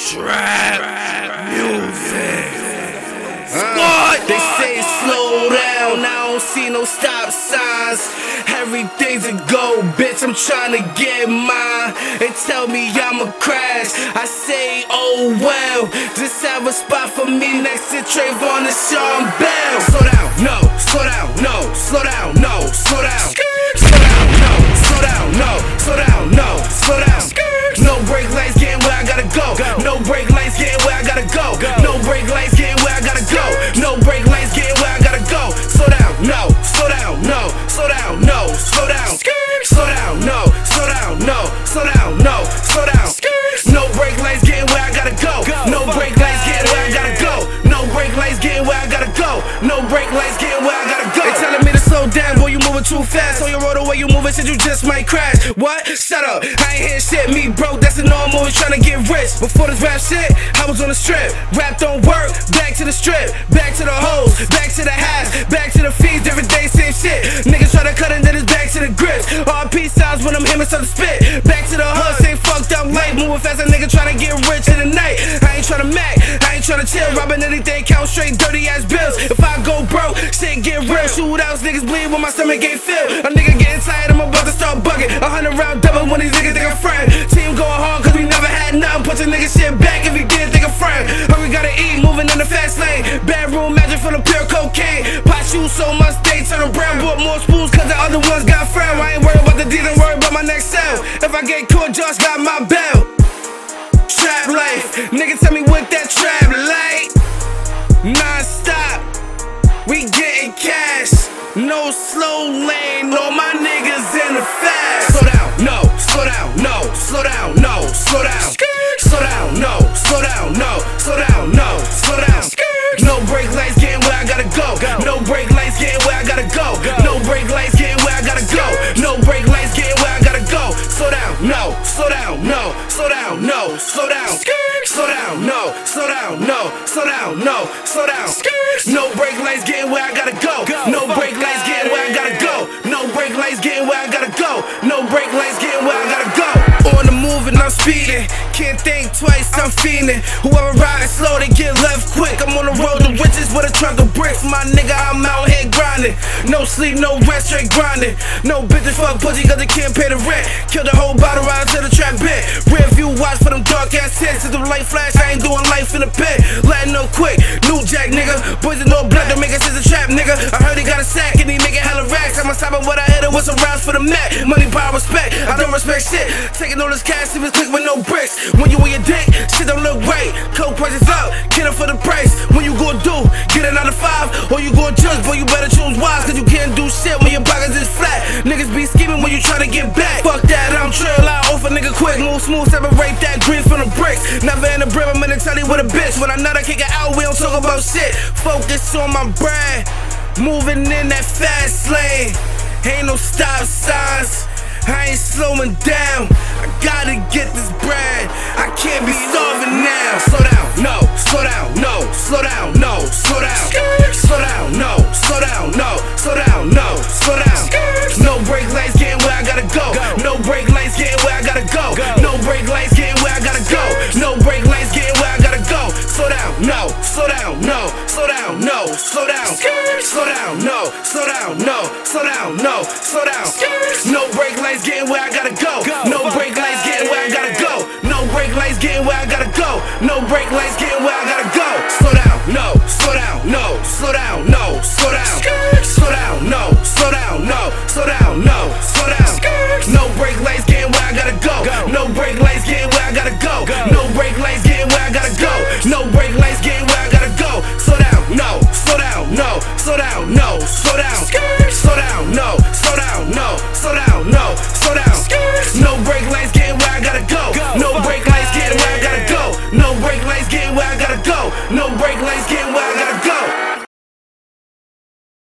Trap music. They say slow down, I don't see no stop signs. Everything's a go, bitch, I'm tryna get mine. They tell me I'ma crash, I say oh well. Just have a spot for me next to Trayvon and Sean Bell. Slow down, no, slow down, no, slow down, no, slow down. Slow down, no, slow down, no, slow down, no, slow down. No brake lights, getting where I gotta go. No brake lights, getting where I gotta go. No brake lights, getting where I gotta go. No brake lights, getting where I gotta go. Slow down, no, slow down, no, slow down, no, slow down. Slow down, no, slow down, no, slow down, no, slow down. No brake lights, getting where I gotta go. No brake lights, getting where I gotta go. No brake lights, getting where I gotta go. No brake lights, getting where I gotta go. They telling me to slow down, boy, you moving too fast. On your road, the way you moving, said you just might crash. What? Shut up, I ain't hear shit. Me broke, that's the norm, always tryna get rich. Before this rap shit, I was on the strip. Rap don't work, back to the strip. Back to the hoes, back to the hash, back to the fees, different day, same shit. Niggas try to cut and then it's back to the grips. RP sounds when I'm him and start to spit. Back to the hood, same fucked up life. Moving fast, a nigga tryna get rich in the night. I ain't tryna mac, I ain't tryna chill. Robbing anything, count straight dirty ass bills. If I go broke, shit get real. Shootouts, niggas bleed when my stomach ain't filled. A nigga getting tired, I'm about to start bugging. 100 round double when these niggas think I'm friend. Team going hard cause we never had nothing. Put your nigga shit back if he didn't think I'm friend. Hurry, gotta eat, moving in the fast lane. Bedroom magic full of pure cocaine. Pot shoes so much they turn brown. Bought more spoons cause the other ones got frown. I ain't worried about the deal, ain't worried about my next sale. If I get caught, Josh got my belt. Trap life, nigga tell me what that trap like. Non-stop, we getting cash. No slow lane, all my niggas in the fast. Slow down, no, slow down, no, slow down, no, slow down. Slow down, no, slow down, no, slow down, no, slow down. No brake lights, getting where I gotta go. No brake lights, getting where I gotta go. No brake lights, getting where I gotta go. No brake lights, getting where I gotta go. Slow down, no, slow down, no, slow down, no, slow down. Slow down, no, slow down, no, slow down, no, slow down. No brake lights, getting where I gotta go. No brake lights, getting where I gotta go. No brake lights, getting where I gotta go. No brake lights, getting where I gotta go. On the move and I'm speeding. Can't think twice, I'm feeling. Whoever riding slow, they get left quick. I'm on the road to riches with a trunk of bricks. My nigga, I'm out here grinding. No sleep, no rest, straight grinding. No bitches fuck pussy cause they can't pay the rent. Kill the whole bottle right to the trap bit. Rear view watch for them dark ass hits. If the light flash, I ain't doing life in the pit. Letting no quick, new jack nigga. Boys in no blood, don't make us as a trap nigga. I heard he got a sack and he making hella racks. I'm stopping what I hit it with some rounds for the Mac. Money, power, respect, I don't respect shit. Taking all this cash, it was quick with no bricks. When you on your dick, shit don't look right. Coke prices up, get up for the price. When you gon' do, get another 5. Or you gon' judge, boy, you better choose wise. Cause you can't do shit when your pockets is flat. Niggas be scheming when you tryna get back. Fuck that, I'm trail out, off a nigga quick. Move smooth, separate that green from the bricks. Never in the brim, I'm in the telly with a bitch. When I nut, I kick it out, we don't talk about shit. Focus on my brand, moving in that fast lane. Ain't no stop signs, I ain't slowing down. I gotta get this bread, I can't be starving now. Slow down, no, slow down, no, slow down, no, slow down. Slow down, no, slow down, no, slow down, no, slow down. No brake lights, getting where I gotta go. No brake lights, getting where I gotta go. No brake lights, getting where I gotta go. No brake lights, getting where I gotta go. Slow down, no, slow down, no, slow down, no, slow down. Slow down, no, slow down, no, slow down, no, slow down. No brake lights, getting where I gotta go. No brake lights, getting where I gotta go. No brake lights, getting where I gotta go. No brake lights, getting where I gotta go.